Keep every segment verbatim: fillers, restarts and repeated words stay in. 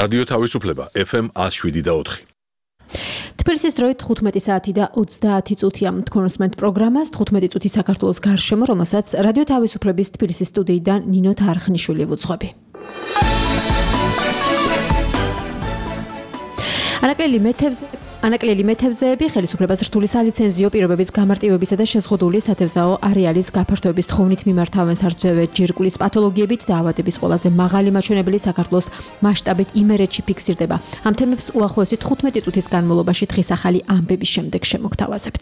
რადიო თავისუფლება ეფ ემ one oh seven და four. თბილისის დროით თხუთმეტი საათი და ოცდაათი წუთია. თქვენ უსმენთ პროგრამას თხუთმეტი წუთი საქართველოს გარშემო, რომელსაც რადიო თავისუფლების თბილისის სტუდიიდან ნინო თარხნიშვილი ვუძღვები. ანაკლელი მეთევზე ანაკლელი მეთევზეები ხელისუფლებას რთული სალიცენზიო პირობების გამარტივებისა და შეზღუდული სათევზაო არეალის გაფართოების თხოვნით მიმართავენ სარწევეთ ჯირკვლის პათოლოგიებით და ავადების ყველაზე მაღალი მაჩვენებელი საქართველოს მასშტაბით იმერეთში ფიქსირდება. ამ თემებს უახლოესი თხუთმეტი წუთის განმავლობაში დღის ახალი ამბების შემდეგ შემოგთავაზებთ.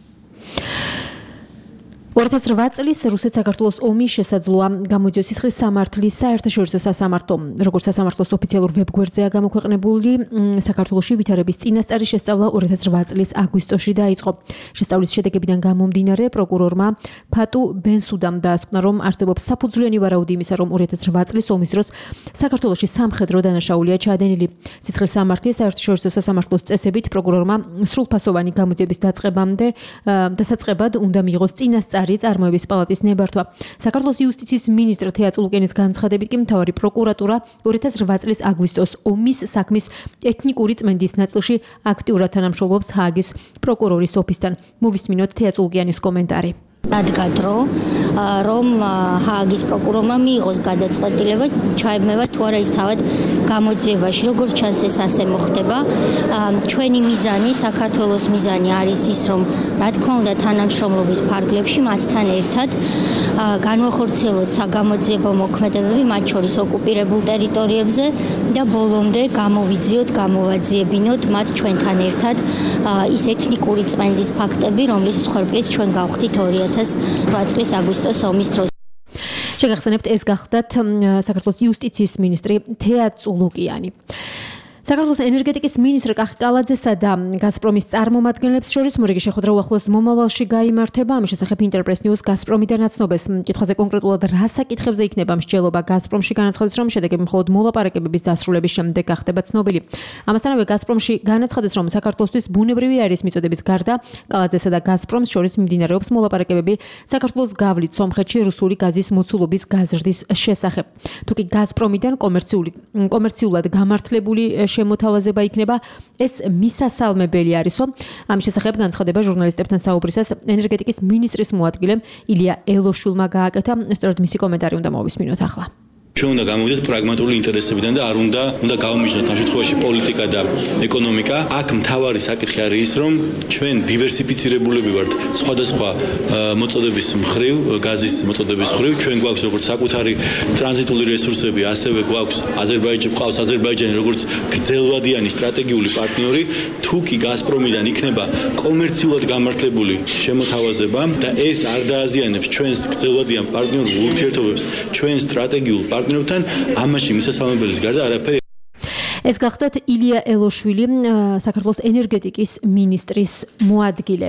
two thousand eight წლის რუსეთ-საქართველოს ომის შესაძლოა გამოდიოს სისხლის სამართლის საერთაშორისო სასამართლო. როგორც სასამართლოს ოფიციალურ ვებგვერდზეა გამოქვეყნებული, საქართველოში ვითარების წინასწარი შესწავლა two thousand eight წლის აგვისტოში დაიწყო. შესწავლის შედეგებიდან გამომდინარე, პროკურორმა ფატუ ბენსუდამ დაასკვნა, რომ არსებობს საფუძვლიანი ვარაუდი იმისა, რომ two thousand eight წლის ომის დროს საქართველოში სამხედრო დანაშაულია ჩაადენილი. სისხლის სამართლის საერთაშორისო სასამართლოს წესებით პროკურორმა სრულფასოვანი გამოძიების დაწყებამდე დასაწყებად უნდა მიიღოს წინასწარი წარმოების პალატის ნებართვა. საქართველოს იუსტიციის მინისტრ თეა წულუკენის განცხადებით კი მთავარი პროკურატურა two thousand eight წლის აგვისტოს ომის საქმის ეთნიკური წმენდის ნაწილში აქტიურად თანამშრომლობს ჰააგის პროკურორის ოფისთან. მოვისმინოთ თეა წულუკენის კომენტარი. დადგა დრო, რომ ჰააგის პროკურორმა მიიღოს გადაწყვეტილება ჩაებმევა თუ არა ის თავად გამოძიებაში. როგორც ჩანს, ეს ასე მოხდება. ჩვენი მიზანი, საქართველოს მიზანი არის ის, რომ რა თქმა უნდა თანამშრომლობის ფარგლებში მათთან ერთად განვახორციელოთ საგამოძიებო მოქმედებები, მათ შორის ოკუპირებულ ტერიტორიებზე და ბოლომდე გამოვიძიოთ, გამოვაძიებინოთ მათ ჩვენთან ერთად ის ეთნიკური წმენდის ფაქტები, რომლის მსხვერპლიც ჩვენ გავხდით two thousand eight წლის აგვისტოს ომის დროს. შეგახსენებთ, ეს გახდათ საქართველოს იუსტიციის მინისტრი თეა წულუკიანი. საქართველოს ენერგეტიკის მინისტრ კახი კალაძესა და გაზპრომის წარმომადგენლებს შორის მორიგი შეხვედრა უახლოეს მომავალში გაიმართება. ამის შესახებ ინტერპრეს ნიუს გაზპრომიდან აცნობს. კითხვაზე კონკრეტულად რა საკითხებზე იქნება მსჯელობა გაზპრომში განაცხადეს, რომ შედეგები მხოლოდ მოლაპარაკებების დასრულების შემდეგ გახდება ცნობილი. ამასთანავე გაზპრომში განაცხადეს, რომ საქართველოსთვის ბუნებრივი არის მიწოდების გარდა კალაძესა და გაზპრომს შორის მიმდინარეობს მოლაპარაკებები საქართველოს გავლით სომხეთში რუსული გაზის მოცულობის გაზრდის შესახებ. თუკი გაზპრომიდან კომერციული კომერციულად გამართლებული შემოთავაზება იქნება, ეს მისასალმებელი არისო. ამის შესახებ განცხადება ჟურნალისტებთან საუბრისას ენერგეტიკის მინისტრის მოადგილემ ილია ელოშვილმა გააკეთა. სწორედ მისი კომენტარი უნდა მოვისმინოთ ახლა. ჩვენ უნდა გამოვიდეთ პრაგმატული ინტერესებიდან და არ უნდა უნდა გავამიჯნოთ ამ შემთხვევაში პოლიტიკა და ეკონომიკა. აქ მთავარი საკითხი არის ის, რომ ჩვენ დივერსიფიცირებულები ვართ სხვადასხვა მოწოდების მხრივ, გაზის მოწოდების მხრივ. ჩვენ გვაქვს როგორც საკუთარი ტრანზიტული რესურსები, ასევე გვაქვს აზერბაიჯანი, ყავს აზერბაიჯანი როგორც გრძელვადიანი სტრატეგიული პარტნიორი. თუ კი გაზპრომიდან იქნება კომერციულად გამართლებული შემოთავაზება და ეს არ დააზიანებს ჩვენს გრძელვადიან პარტნიორულ ურთიერთობებს, ჩვენ სტრატეგიულ პარტნიორთან, ამაში მისასალმებელის გარდა არაფერი. ეს გახდათ ილია ელოშვილი, საქართველოს ენერგეტიკის მინისტრის მოადგილე.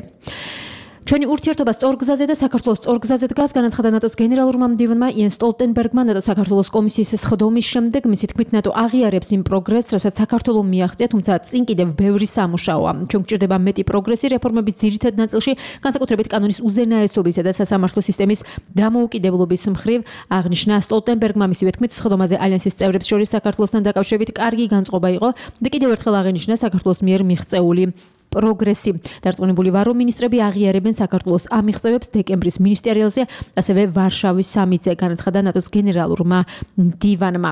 ჩვენი ურთიერთობა სწორგზაზე და საქართველოს სწორგზაზე დგას, განაცხადა ნატოს გენერალურმა მდივანმა იენ სტოლტენბერგმა. ნატო საქართველოს კომისიის სხდომის შემდეგ მისი თქმით ნატო აღიარებს იმ პროგრესს, რასაც საქართველომ მიაღწია, თუმცა წინ კიდევ ბევრი სამუშაოა. ჩვენ გვჭირდება მეტი პროგრესი რეფორმების ძირითად ნაწილში, განსაკუთრებით კანონის უზენაესობისა და სასამართლო სისტემის დამოუკიდებლობის მხრივ, აღნიშნა სტოლტენბერგმა. მისივე თქმით, სხდომაზე ალიანსის წევრებს შორის საქართველოსთან დაკავშირებით კარგი განწყობა იყო და კიდევ ერთხელ აღინიშნა საქართველოს მიერ მიღწეული პროგრესი. დარწმუნებული ვარ, რომ მინისტრები აღიარებენ საქართველოს ამ მიღწევებს დეკემბრის მინისტერიალზე, ასევე ვარშავის სამიტზე, განაცხადა ნატოს გენერალურმა მდივანმა.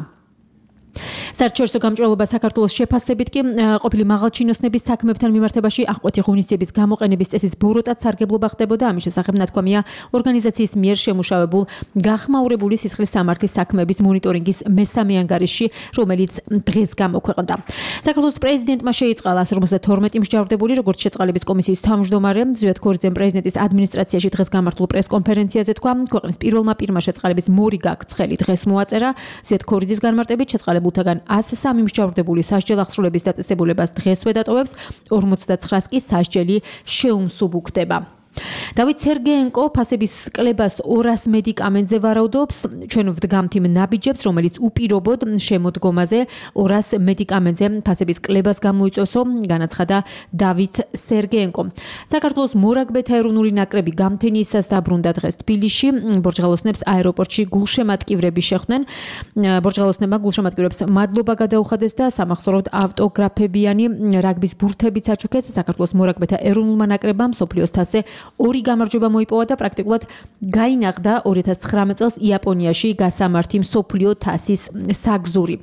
საერთაშორისო გამჭვირვალობა საქართველოს შეფასებით კი ყოფილი მაღალჩინოსნების საქმეებთან მიმართებაში აღკვეთი ღონისძიების გამოყენების წესის ბოროტად სარგებლობა ხდებოდა. ამის შესახებ ნათქვამია ორგანიზაციის მიერ შემუშავებულ გახმაურებული სისხლის სამართლის საქმეების მონიტორინგის მესამე ანგარიშში, რომელიც დღეს გამოქვეყნდა. საქართველოს პრეზიდენტმა შეიწყალა one hundred fifty-two მსჯავრდებული, როგორც შეწყალების კომისიის თავმჯდომარე ზვიად ქორიძემ პრეზიდენტის ადმინისტრაციაში დღეს გამართულ პრეს-კონფერენციაზე თქვა, ქვეყნის პირველმა პირმა შეწყალების მორიგ აქ-ცხელი დღეს მოაწერა. ზვიად ქორიძის განმარტებით შეწყალებულთაგან one hundred three მსჯავრდებული სასჯელ აღსრულების დაწესებულებას დღესვე დატოვებს, forty-nine კი სასჯელი შეუმსუბუქდება. დავით სერგეენკო ფასების კლებას ორას მედიკამენტზე ვარაუდობს, ჩვენ ვდგამთ იმ ნაბიჯებს, რომელიც უპირობოდ შემოდგომაზე ორას მედიკამენტზე ფასების კლებას გამოიწვევსო, განაცხადა დავით სერგეენკო. საქართველოს მორაგბეთა ეროვნული ნაკრები გამთენიისას დაბრუნდა დღეს თბილისში, ბორჯღალოსნებს აეროპორტში გულშემატკივრები შეხვდნენ. ბორჯღალოსნებმა გულშემატკივრებს მადლობა გადაუხადეს და სამახსოვროდ ავტოგრაფებიანი რაგბის ბურთებიც აჩუქეს. საქართველოს მორაგბეთა ეროვნულმა ნაკრებამ მსოფლიოს თასზე ორი გამარჯვება მოიპოვა და პრაქტიკულად გაინაღდა ორი ათას ცხრამეტ წელს იაპონიაში გასამართი მსოფლიო თასის საგზური.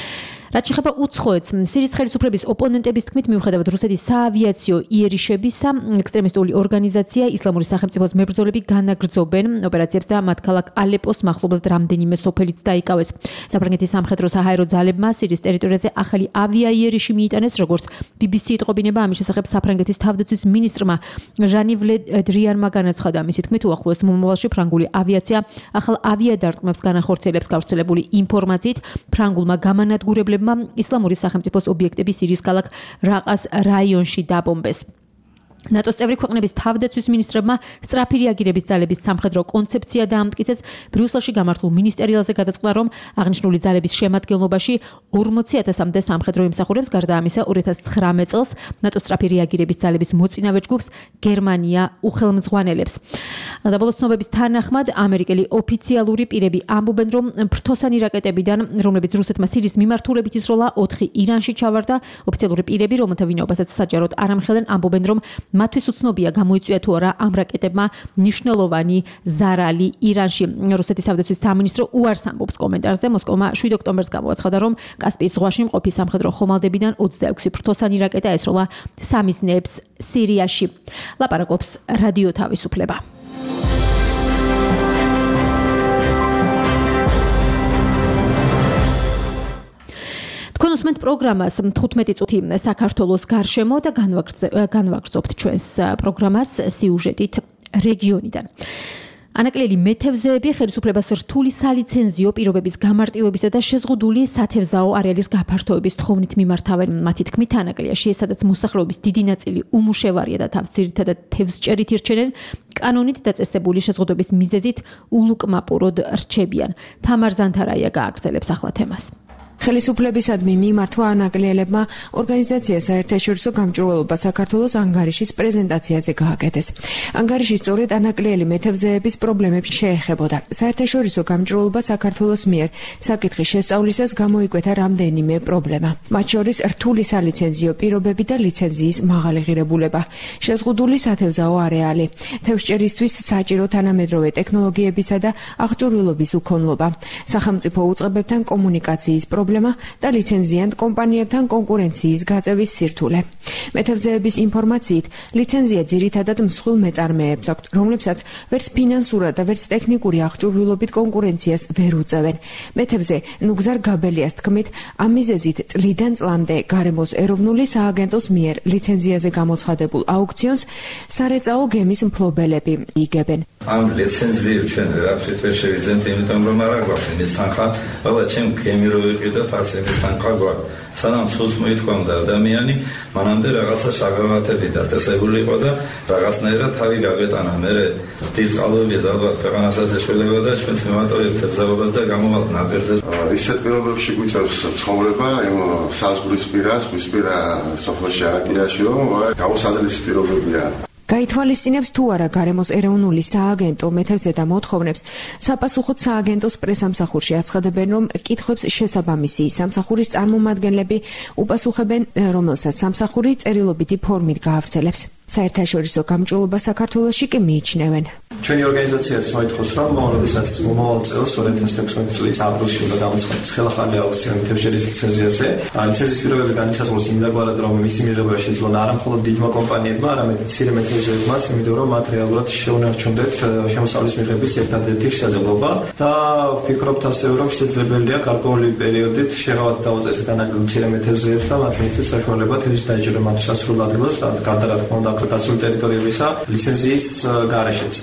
რაც შეეხება უცხოეთს, სირიის ხელისუფლების ოპონენტების თქმით, მიუხედავად რუსეთის საავიაციო იერიშებისა, ექსტრემისტული ორგანიზაცია ისლამური სახელმწიფოს მებრძოლები განაგრძობენ ოპერაციებს და მათ ქალაქ ალეპოს მახლობლად რამდენიმე სოფელიც დაიკავეს. საფრანგეთის სამხედრო-საჰაერო ძალებმა სირიის ტერიტორიაზე ახალი ავიაიერიში მიიტანეს, როგორც ბი ბი სი იტყობინება, ამის შესახებ საფრანგეთის თავდაცვის მინისტრმა ჟანი ლე დრიანმა განაცხადა. მისი თქმით, უახლოეს მომავალში ფრანგული ავიაცია ახალ ავიადარტყმებს განახორციელებს. გავრცელებული ინფორმაციით, ფრანგულმა გამანადგურებლებმა ისლამური სახელმწიფოს ობიექტები სირიის ქალაქ რაყას რაიონში დაბომბეს. ნატოს წევრი ქვეყნების თავდაცვის მინისტრებმა სწრაფი რეაგირების ძალების სამხედრო კონცეფცია დაამტკიცეს. ბრიუსელში გამართულ მინისტერიალზე გადაწყდა, რომ აღნიშნული ძალების შემადგენლობაში ორმოცი ათასამდე სამხედრო იმსახურებს, გარდა ამისა ორი ათას ცხრამეტ წელს ნატოს სწრაფი რეაგირების ძალების მოწინავე ჯგუფს გერმანია უხელმძღვანელებს. დაბოლოს ცნობების თანახმად, ამერიკელი ოფიციალური პირები ამბობენ, რომ ფრთოსანი რაკეტებიდან, რომლებიც რუსეთმა სირიის მიმართულებით ისროლა, ოთხი ირანში ჩავარდა. ოფიციალური პირები, რომელთა ვინაობასაც საჯაროდ არ ამხელენ, ამბობენ, რომ მათთვის უცნობია გამოიწვია თუ არა ამ რაკეტებმა მნიშვნელოვანი ზარალი ირანში. რუსეთის თავდაცვის სამინისტრო უარს ამბობს კომენტარზე. მოსკოვმა შვიდ ოქტომბერს გამოაცხადა, რომ კასპიის ზღვაში მყოფი სამხედრო ხომალდებიდან ოცდაექვსი ფრთოსანი რაკეტა ესროლა სამიზნეებს სირიაში. ლაპარაკობს რადიო თავისუფლება. თქვენ უსმენთ პროგრამას თხუთმეტი წუთი საქართველოს გარშემო და განვაგრძობთ ჩვენს პროგრამას სიუჟეტით რეგიონიდან. ანაკლელი მეთევზეები ხელისუფლებას რთული სალიცენზიო პირობების გამარტივებისა და შეზღუდული სათევზაო არეალის გაფართოების თხოვნით მიმართავენ. მათი თქმით, ანაკლიაში, სადაც მოსახლეობის დიდი ნაწილი უმუშევარია და თავს ძირითადად თევზჭერით ირჩენენ, კანონით დაწესებული შეზღუდვების მიზეზით ულუკმაპუროდ რჩებიან. თამარ ზანთარაია გააგრძელებს ახლა თემას. ხელისუფლებისადმი მიმართვა ანაკლელებმა ორგანიზაცია საერთაშორისო გამჭვირვალობა საქართველოს ანგარიშის პრეზენტაციაზე გააკეთეს. ანგარიში სწორედ ანაკლელი მეთევზეების პრობლემებს შეეხებოდა. საერთაშორისო გამჭვირვალობა საქართველოს მიერ საკითხის შესწავლისას გამოიკვეთა რამდენიმე პრობლემა. მათ შორის რთული სალიცენზიო პირობები და ლიცენზიის მაღალი ღირებულება, შეზღუდული სათევზაო არეალი, თევზჭერისთვის საჭირო თანამედროვე ტექნოლოგიებისა და აღჭურვილობის უქონლობა, სახელმწიფო უწყებებთან კომუნიკაციის პრობლემა და ლიცენზიანტ კომპანიებთან კონკურენციის გაწევის სირთულე. მეთევზეების ინფორმაციით, ლიცენზია ძირითადად მსხვილ მეწარმეებს აქვთ, რომლებსაც ვერც ფინანსურად და ვერც ტექნიკური აღჭურვილობით კონკურენციას ვერ უწევენ. მეთევზე ნუგზარ გაბელიას თქმით, ამ მიზეზით წლიდან წლამდე გარემოს ეროვნული სააგენტოს მიერ ლიცენზიაზე გამოცხადებულ აუქციონს სარეწაო გემის მფლობელები იგებენ. ამ ლიცენზიებს ჩვენ რაფშე ვერ შევიძენთ, იმიტომ რომ არ აქვს იმის თანხა, ყველა ჩემ გემი რო ვიყიდო ფარსების თანხა გვაქვს. სანამ სულს მოითხოვდა ადამიანი, მანამდე რაღაცა შეგავათები დაწესებული იყო და რაღაცნაირად თავი გავეტანა. მე ღვთის წყალობი ალბათ ქვეყანასაც ეშველება და ჩვენც მივატოვებთ თევზაობას და გამოვალთ ნაპირზე. ისეთ პირობებში გვიწევს ცხოვრება, იმ საზღვრის პირა, ზღვის პირა სოფელში ანაკლიაში, რომ გაუსაძლისი პირობებია. გაითვალისწინებს თუ არა გარემოს ეროვნული სააგენტო მეთევზე და მოთხოვნებს, საპასუხოდ სააგენტოს პრესამსახურში აცხადებენ, რომ კითხვებს შესაბამისი სამსახურის წარმომადგენლები უპასუხებენ, რომელსაც სამსახური წერილობითი ფორმით გაავრცელებს. საერთაშორისო გამჭვირვალობა საქართველოში კი მიიჩნევენ. ჩვენი ორგანიზაციაც მოითხოვს, რომ როდესაც მომავალ წელს ორი ათას თექვსმეტი წლის აპრილში უნდა გამოცხადდეს ხელახალი აუქციონი თევზჭერის ლიცენზიაზე. ლიცენზიის პირობები განისაზღვროს იმდაგვარად, რომ მისი მიღება შეძლონ არა მხოლოდ დიდმა კომპანიებმა, არამედ მცირე მეთევზეებმაც, იმიტომ რომ მათ რეალურად შეუნარჩუნდეთ შემოსავლის მიღების ერთადერთი შესაძლებლობა და ვფიქრობთ ასევე, რომ შესაძლებელია გარკვეული პერიოდით შეღავათ დავუწესეთ ანაკლებ მცირე მეთევზეებს და მათ მიეცეთ საშუალება თევზის დაეჭერა მათთვის სასურველ ადგილას, გარდა რა თქმა უნდა დაცული ტერიტორიებისა ლიცენზიის გარეშეც.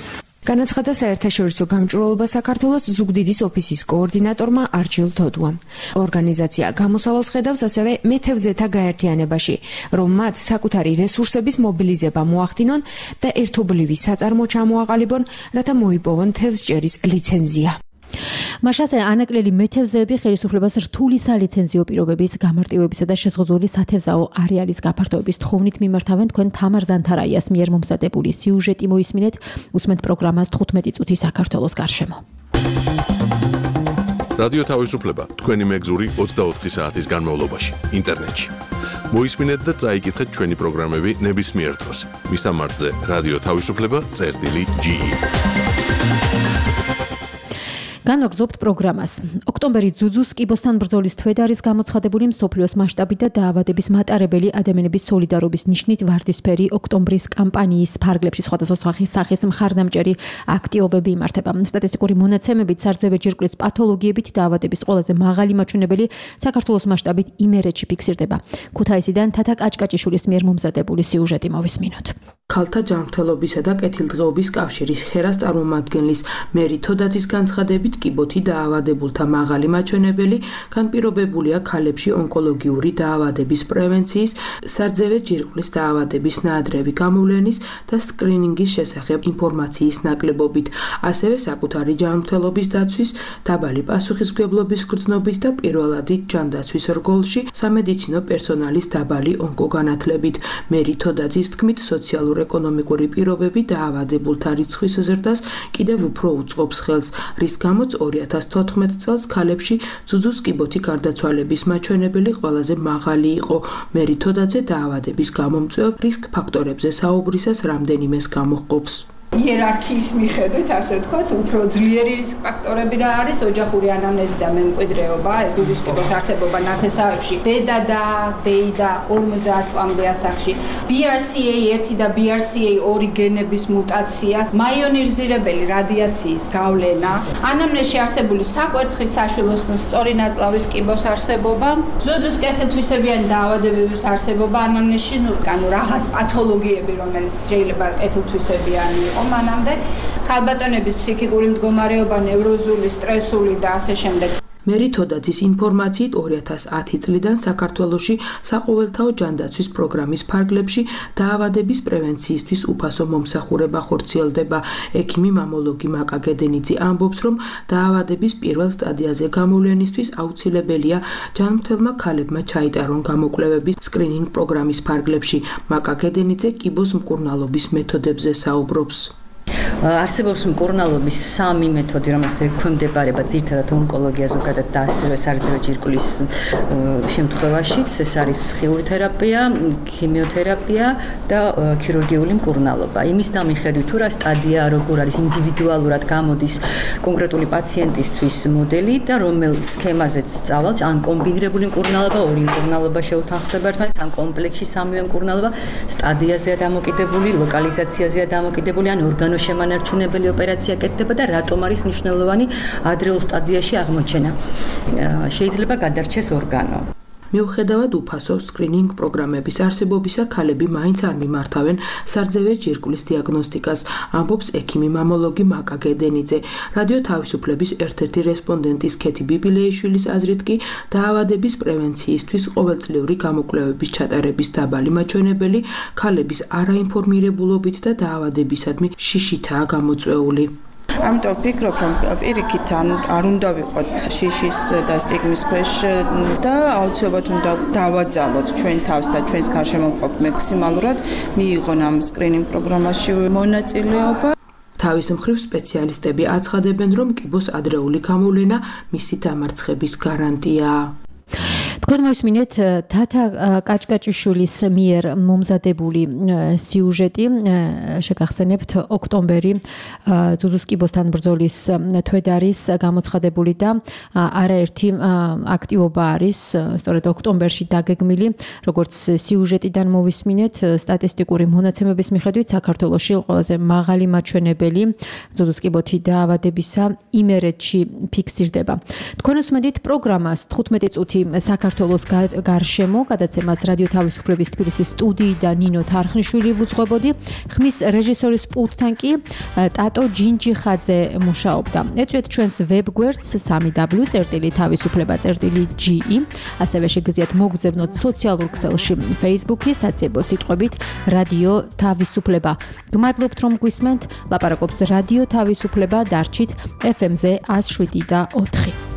განაცხადა საერთაშორისო გამჭვირვალობა საქართველოს ზუგდიდის ოფისის კოორდინატორმა არჩილ თოდუამ. ორგანიზაცია გამოსავალს ხედავს ასევე მეთევზეთა გაერთიანებაში, რომ მათ საკუთარი რესურსების მობილიზება მოახდინონ და ერთობლივი საწარმო ჩამოაყალიბონ, რათა მოიპოვონ თევზჭერის ლიცენზია. მაშასე ანაკლელი მეთევზეები ხელისუფლებას რთული სალიცენზიო პირობების გამარტივებისა და შეზღუდული სათევზაო არეალის გაფართოების თხოვნით მიმართავენ. თქვენ თამარ ზანთარაიას მიერ მომზადებული სიუჟეტი მოისმინეთ. უსმენთ პროგრამას თხუთმეტი წუთი საქართველოს გარშემო. რადიო თავისუფლება თქვენი მეგზური ოცდაოთხი საათის განმავლობაში ინტერნეტში. მოისმინეთ და წაიკითხეთ ჩვენი პროგრამები ნებისმიერ დროს. მისამართზე რადიო თავისუფლება წერტილი ჯი ი. განვაგრძობთ პროგრამას. ოქტომბერი ძუძუს კიბოსთან ბრძოლის თვედ არის გამოცხადებული მსოფლიოს მასშტაბით და დაავადების მატარებელი ადამიანების სოლიდარობის ნიშნით ვარდისფერი ოქტომბრის კამპანიის ფარგლებში სხვადასხვა სახის მხარდამჭერი აქტივობები იმართება. სტატისტიკური მონაცემებით სარძევე ჯირკვლის პათოლოგიებით დაავადების ყველაზე მაღალი მაჩვენებელი საქართველოს მასშტაბით იმერეთში ფიქსირდება. ქუთაისიდან თათა კაჭკაჭიშვილის მიერ მომზადებული სიუჟეტი მოვისმინოთ. ქალთა ჯანმრთელობისა და კეთილდღეობის კავშირის ხერას წარმომადგენლის მერი თოდაძის განცხადებით კიბოთი დაავადებულთა მაღალი მაჩვენებელი განპირობებულია ქალებში ონკოლოგიური დაავადების პრევენციის, სარძევე ჯირკვლის დაავადების ნაადრევი გამოვლენის და სკრინინგის შესახებ ინფორმაციის ნაკლებობით, ასევე საკუთარი ჯანმრთელობის დაცვის, დაბალი პასუხისმგებლობის გრძნობით და პირველადი ჯანდაცვის რგოლში სამედიცინო პერსონალის დაბალი ონკოგანათლებით. მერი თოდაძის თქმით, სოციალურ ეკონომიკური პირობები დაავადებულთა რიცხვის ზრდას კიდევ უფრო უწყობს ხელს, რის გამოც ორი ათას თოთხმეტ წელს ქალებში ძუძუს კიბოთი გარდაცვალების მაჩვენებელი ყველაზე მაღალი იყო. მერი თოდაძე დაავადების გამომწვევ რისკ ფაქტორებზე საუბრისას რამდენიმეს გამოჰყოფს. იერარქიის მიხედვით, ასე ვთქვათ, უფრო ძლიერი რისკ ფაქტორები რა არის, ოჯახური ანამნეზი და მემკვიდრეობა, ეს ძუძუს კიბოს არსებობა ნათესავებში, დედა და დეიდა ორმოცდაათ წლამდე ასაკში, ბი არ სი ეი ერთი და ბი არ სი ეი ორი გენების მუტაცია, მაიონიზირებელი რადიაციის გავლენა, ანამნეზში არსებული საკვერცხის საშვილოსნოს სწორი ნაწლავის კიბოს არსებობა, ძუძუს კეთილთვისებიანი დაავადებების არსებობა ანამნეზში, ну, ანუ რაღაც პათოლოგიები, რომელიც შეიძლება კეთილთვისებიანი იყო მანამდე, ქალბატონების ფსიქიკური მდგომარეობა, ნევროზული, სტრესული და ასე შემდეგ. მერი თოდაძის ინფორმაციით ორი ათას ათი წლიდან საქართველოში საყოველთაო ჯანდაცვის პროგრამის ფარგლებში დაავადების პრევენციისთვის უფასო მომსახურება ხორციელდება. ექიმი მამოლოგი მაკა გედენიძე ამბობს, რომ დაავადების პირველ სტადიაზე გამოვლენისთვის აუცილებელია ჯანმრთელმა ქალებმა ჩაიტარონ გამოკვლევების სკრინინგ პროგრამის ფარგლებში. მაკა გედენიძე კიბოს მკურნალობის მეთოდებზე საუბრობს. არსებობს მკურნალობის სამი მეთოდი, რომელსაც ექვემდებარება ძირითადად ონკოლოგია ზოგადად და ასევე სარძევე ჯირკვლის შემთხვევაშიც, ეს არის ხიური თერაპია, ქიმიოთერაპია და ქირურგიული მკურნალობა. იმის დამიხედვით, თუ რა სტადია, როგორ არის ინდივიდუალურად გამოდის კონკრეტული პაციენტისთვის მოდელი და რომელ სქემაზეც სწავლთ, ან კომბინირებული მკურნალობა, ორი მკურნალობა შეუთანხმდება ერთმანეთს, ან კომპლექსში სამივე მკურნალობა, სტადიაზეა დამოკიდებული, ლოკალიზაციაზეა დამოკიდებული, ან ორგანო შემანარჩუნებელი ოპერაცია კეთდება და რატომ არის მნიშვნელოვანი ადრეულ სტადიაში აღმოჩენა. შეიძლება გადარჩეს ორგანო. მიუხედავად უფასო სკრინინგ პროგრამების არსებობისა, ქალები მაინც არ მიმართავენ სარძევე ჯირკვლის დიაგნოსტიკას, ამბობს ექიმი მამოლოგი მაკა გედენიძე. რადიო თავისუფლების ერთ-ერთი რესპონდენტის ქეთი ბიბილეიშვილის აზრით კი დაავადების პრევენციისთვის ყოველწლიური გამოკვლევების ჩატარების დაბალი მაჩვენებელი ქალების არაინფორმირებულობით და დაავადებისადმი შიშითაა გამოწვეული. ამიტომ ვფიქრობ, რომ პირიქით არ უნდა ვიყოთ შიშის და სტიგმის ქვეშ და აუცილებლად უნდა დავაძალოთ ჩვენ თავს და ჩვენს გარშემო მყოფ მაქსიმალურად მიიღონ ამ სკრინინგ პროგრამაში მონაწილეობა. თავის მხრივ სპეციალისტები აცხადებენ, რომ კიბოს ადრეული გამოვლენა მისი დამარცხების გარანტიაა. თქვენ მოისმინეთ თათა კაჭკაჭიშვილის მიერ მომზადებული სიუჟეტი. შეგახსენებთ, ოქტომბერი ძუძუს კიბოსთან ბრძოლის თვედ არის გამოცხადებული და არაერთი აქტივობა არის სწორედ ოქტომბერში დაგეგმილი. როგორც სიუჟეტიდან მოვისმინეთ, სტატისტიკური მონაცემების მიხედვით საქართველოში ყველაზე მაღალი მაჩვენებელი ძუძუს კიბოთი დაავადებისა იმერეთში ფიქსირდება. თქვენ უსმენთ პროგრამას თხუთმეტი წუთი საქართველოს საქართველოს გარშემო. გადაცემას რადიო თავისუფლების თბილისის სტუდიიდან ნინო თარხნიშვილი ვუძღვებოდი. ხმის რეჟისორის პულტთან კი ტატო ჯინჯიხაძე მუშაობდა. ეწვიეთ ჩვენს ვებგვერდს სამი დაბლიუ წერტილი თავისუფლება წერტილი ჯი ი. ასევე შეგიძლიათ მოგძებნოთ სოციალურ ქსელში Facebook-ი საცებო სიტყვებით რადიო თავისუფლება. გმადლობთ რომ გვისმენთ. ლაპარაკობს რადიო თავისუფლება, დარჩით ეფ ემ-ზე ათს შვიდი და ოთხი.